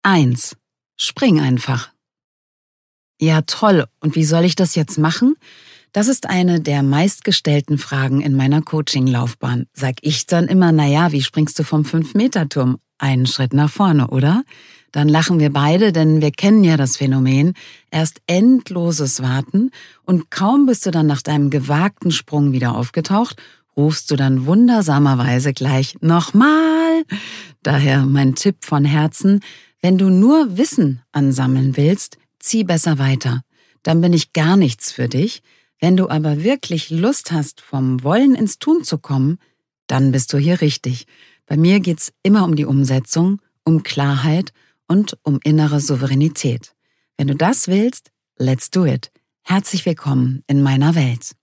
1. Spring einfach. Ja, toll. Und wie soll ich das jetzt machen? Das ist eine der meistgestellten Fragen in meiner Coaching-Laufbahn. Sag ich dann immer, naja, wie springst du vom 5-Meter-Turm? Einen Schritt nach vorne, oder? Dann lachen wir beide, denn wir kennen ja das Phänomen. Erst endloses Warten und kaum bist du dann nach deinem gewagten Sprung wieder aufgetaucht, rufst du dann wundersamerweise gleich nochmal. Daher mein Tipp von Herzen, wenn du nur Wissen ansammeln willst, zieh besser weiter. Dann bin ich gar nichts für dich. Wenn du aber wirklich Lust hast, vom Wollen ins Tun zu kommen, dann bist du hier richtig. Bei mir geht's immer um die Umsetzung, um Klarheit und um innere Souveränität. Wenn du das willst, let's do it. Herzlich willkommen in meiner Welt.